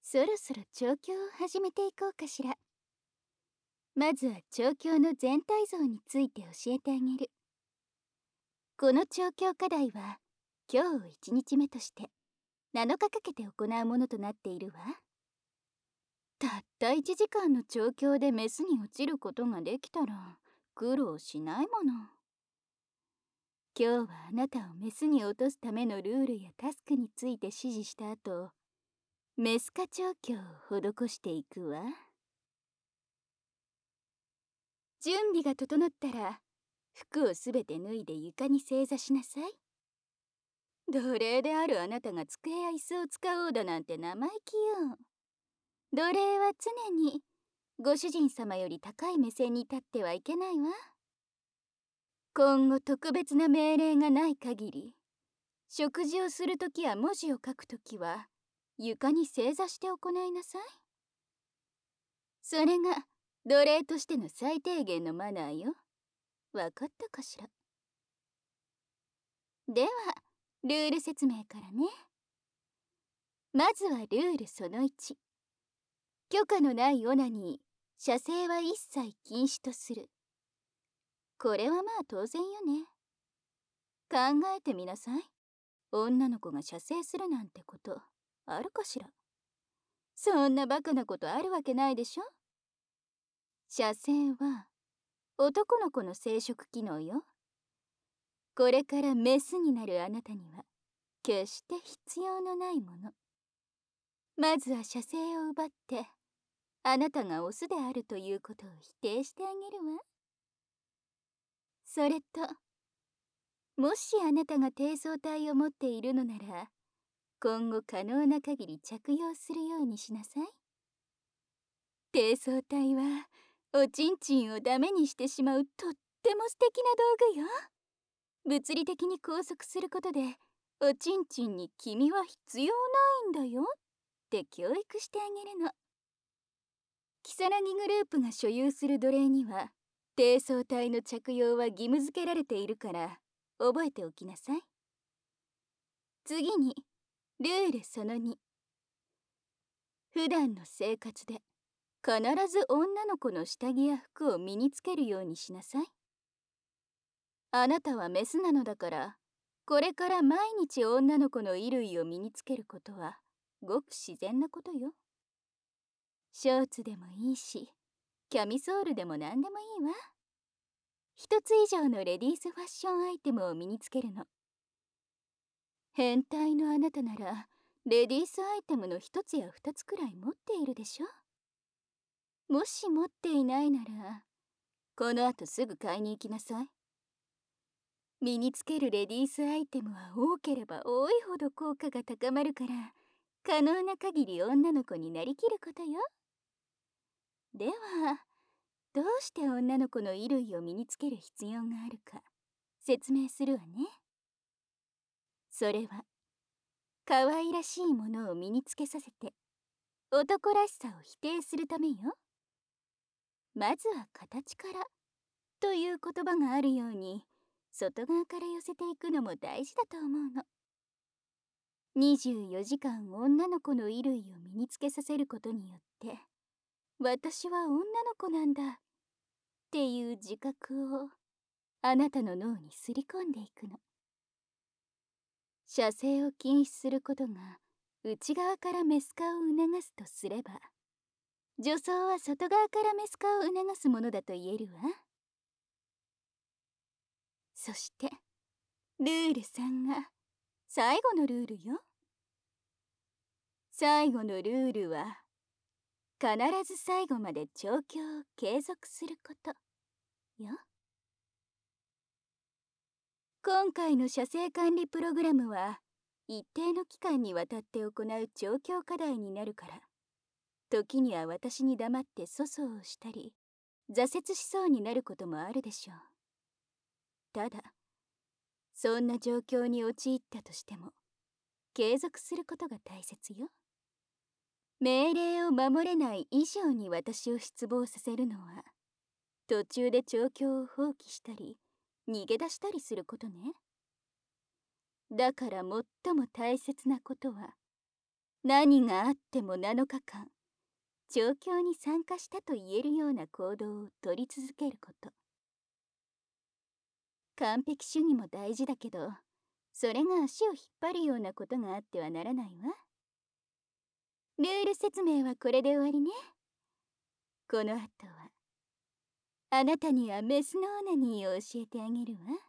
そろそろ調教を始めていこうかしら。まずは調教の全体像について教えてあげる。この調教課題は今日を1日目として7日かけて行うものとなっているわ。たった1時間の調教でメスに落ちることができたら苦労しないもの。今日はあなたをメスに落とすためのルールやタスクについて指示した後、メス化調教を施していくわ。準備が整ったら服をすべて脱いで床に正座しなさい。奴隷であるあなたが机や椅子を使おうだなんて生意気よ。奴隷は常にご主人様より高い目線に立ってはいけないわ。今後特別な命令がない限り、食事をするときや文字を書くときは床に正座して行いなさい。それが奴隷としての最低限のマナーよ。わかったかしら。ではルール説明からね。まずはルールその1。許可のないオナニー、射精は一切禁止とする。これはまあ当然よね。考えてみなさい。女の子が射精するなんてことあるかしら。そんなバカなことあるわけないでしょ。射精は男の子の生殖機能よ。これからメスになるあなたには決して必要のないもの。まずは射精を奪ってあなたがオスであるということを否定してあげるわ。それともしあなたが低層体を持っているのなら今後可能な限り着用するようにしなさい。低層体はおちんちんをダメにしてしまうとっても素敵な道具よ。物理的に拘束することでおちんちんに君は必要ないんだよって教育してあげるの。キサラギグループが所有する奴隷には低層体の着用は義務付けられているから覚えておきなさい。次にルールその2。普段の生活で必ず女の子の下着や服を身につけるようにしなさい。あなたはメスなのだからこれから毎日女の子の衣類を身につけることはごく自然なことよ。ショーツでもいいしキャミソールでも何でもいいわ。一つ以上のレディースファッションアイテムを身につけるの。変態のあなたならレディースアイテムの一つや二つくらい持っているでしょ。もし持っていないならこの後すぐ買いに行きなさい。身につけるレディースアイテムは多ければ多いほど効果が高まるから可能な限り女の子になりきることよ。ではどうして女の子の衣類を身につける必要があるか説明するわね。それは可愛らしいものを身につけさせて男らしさを否定するためよ。まずは形からという言葉があるように外側から寄せていくのも大事だと思うの。24時間女の子の衣類を身につけさせることによって私は女の子なんだっていう自覚をあなたの脳にすり込んでいくの。射精を禁止することが内側からメス化を促すとすれば女装は外側からメス化を促すものだと言えるわ。そしてルール3が最後のルールよ。最後のルールは必ず最後まで調教を継続することよ。今回の射精管理プログラムは一定の期間にわたって行う調教課題になるから時には私に黙って粗相をしたり挫折しそうになることもあるでしょう。ただそんな状況に陥ったとしても継続することが大切よ。命令を守れない以上に私を失望させるのは途中で調教を放棄したり逃げ出したりすることね。だから最も大切なことは何があっても7日間調教に参加したと言えるような行動を取り続けること。完璧主義も大事だけど、それが足を引っ張るようなことがあってはならないわ。ルール説明はこれで終わりね。この後はあなたにはメスのオナニーを教えてあげるわ。